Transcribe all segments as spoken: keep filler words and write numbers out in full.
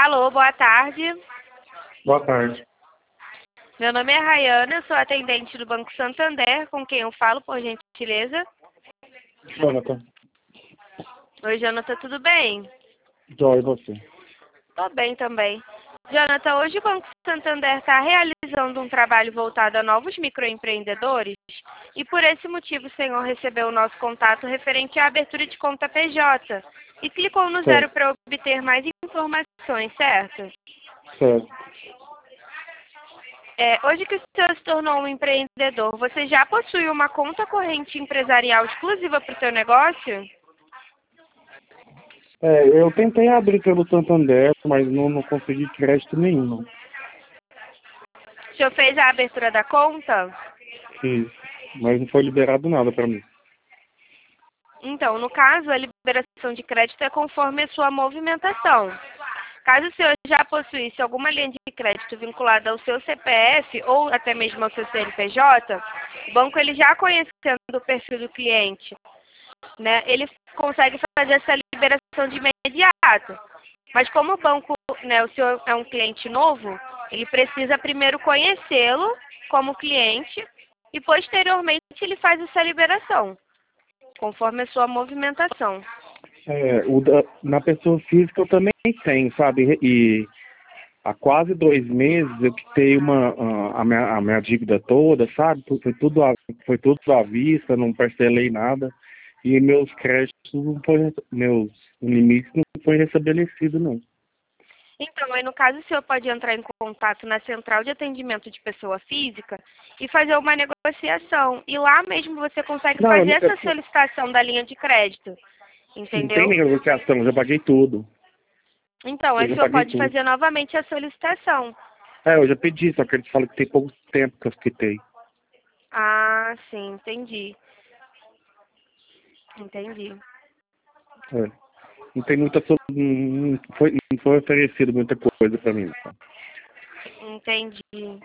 Alô, boa tarde. Boa tarde. Meu nome é Rayana, sou atendente do Banco Santander, com quem eu falo, por gentileza. Jonathan. Oi, Jonathan, tudo bem? Joy, e você? Tô bem também. Jonathan, hoje o Banco Santander está realizando um trabalho voltado a novos microempreendedores e por esse motivo o senhor recebeu o nosso contato referente à abertura de conta P J e clicou no zero Certo. para obter mais informações, certo? Certo. É, hoje que o senhor se tornou um empreendedor, você já possui uma conta corrente empresarial exclusiva para o seu negócio? É, eu tentei abrir pelo Santander, mas não, não consegui crédito nenhum. Não. O senhor fez a abertura da conta? Fiz, mas não foi liberado nada para mim. Então, no caso, a liberação de crédito é conforme a sua movimentação. Caso o senhor já possuísse alguma linha de crédito vinculada ao seu C P F ou até mesmo ao seu C N P J, o banco, ele já conhecendo o perfil do cliente, né, ele consegue fazer essa liberação de imediato. Mas como o banco, né, o senhor é um cliente novo, ele precisa primeiro conhecê-lo como cliente e posteriormente ele faz essa liberação, conforme a sua movimentação. É, o da, na pessoa física eu também tenho, sabe? E há quase dois meses eu quitei uma, a, a, minha, a minha dívida toda, sabe? Foi tudo, à, foi tudo à vista, não parcelei nada. E meus créditos não foram, meus limites não foi restabelecido, não. Então, aí no caso, o senhor pode entrar em contato na central de atendimento de pessoa física e fazer uma negociação. E lá mesmo você consegue Não, eu, fazer essa eu, solicitação da linha de crédito, não tem entendeu? negociação, eu já paguei tudo. Então, Eu aí o já senhor paguei pode tudo. fazer novamente a solicitação. É, eu já pedi, só que eles falam que tem pouco tempo que eu quitei. Ah, sim, entendi. Entendi. É. Não tem muita so- não foi, não foi oferecido muita coisa pra mim. Não. Entendi.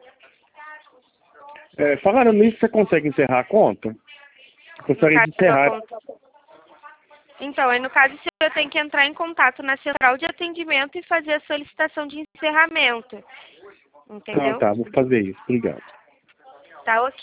É, falando nisso, você consegue encerrar a conta? No Gostaria de caso, a encerrar. conta. Então, aí no caso, o senhor tem que entrar em contato na central de atendimento e fazer a solicitação de encerramento. Ah, Entendeu? tá, vou fazer isso. Obrigado. Tá ok.